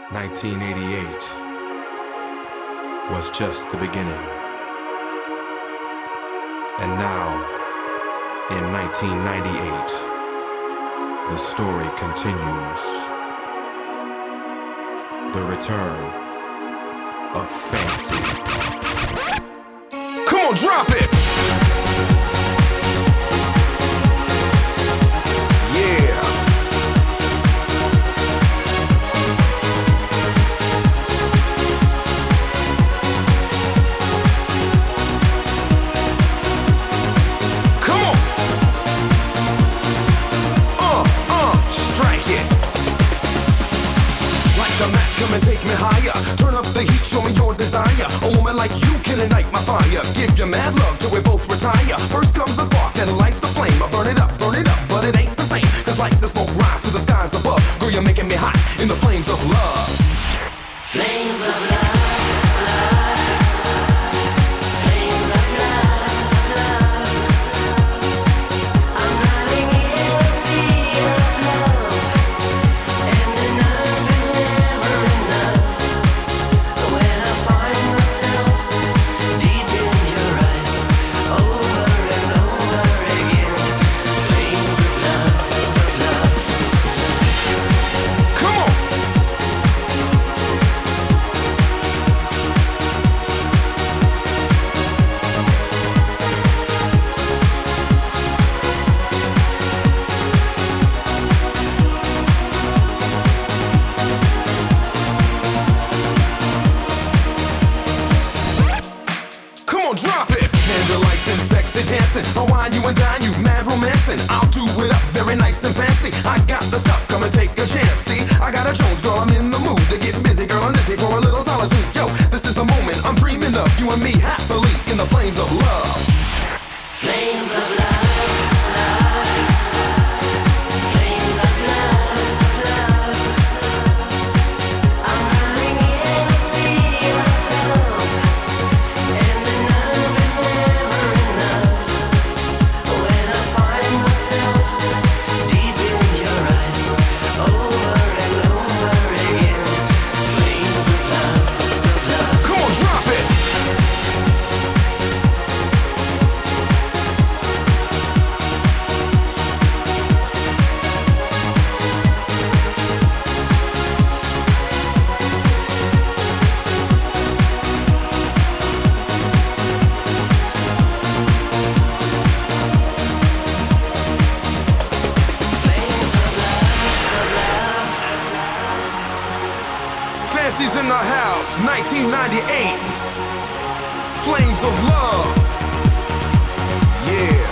1988 was just the beginning. And now, in 1998, the story continues. The return of Fancy. Come on, drop it! Yeah. Come and take me higher. Turn up the heat, show me your desire. A woman like you can ignite my fire. Give you mad love till we both retire. First comes the spark, then lights the flame. I burn it up, but it ain't the same. Cause like the smoke rise to the skies above. Girl, you're making me hot in the flames of love. Flames of love, love. Flames of love, love. I'm running in a sea of love. And enough is never enough. When I find myself deep in your eyes, over and over again. Flames of love, Come on! Come on, drop it! Candlelights and sexy dancing. I'll wine you and dine you, mad romancing. I'll do it up very nice and fancy. I got the stuff, come and take a chance. See, I got a Jones, girl, I'm in the mood to get busy, girl, I'm busy for a little solitude. Yo, this is the moment I'm dreaming of. You and me happily in the flames of love. flames of love, love. Flames of love, love. I'm running in a sea of love. And enough is never enough. When I find myself deep in your eyes, over and over again. Flames of love, love. Come on, drop it! Fancy's in the house, 1998. Flames of love. Yeah.